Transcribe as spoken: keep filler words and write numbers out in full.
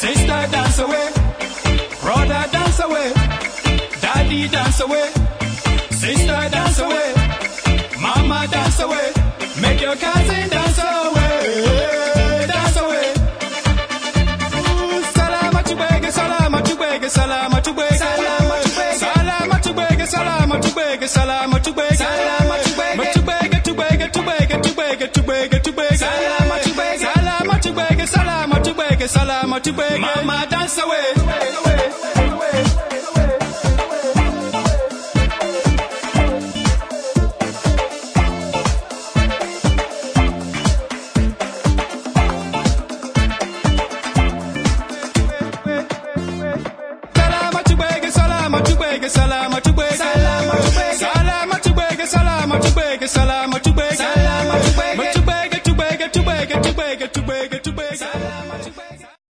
Sister dance away, brother dance away, daddy dance away, sister dance away, mama dance away, make your cousin dance away, dance away. Ooh, salama tubege, salama tubege, salama tubege, salama tubege, salama tubege, salama tubege, salama tubege, salama tubege, tubege, tubege, tubege, tubege, tubege, salama tubege, salama tubege, salama tubege, salama tubege, mama dance away.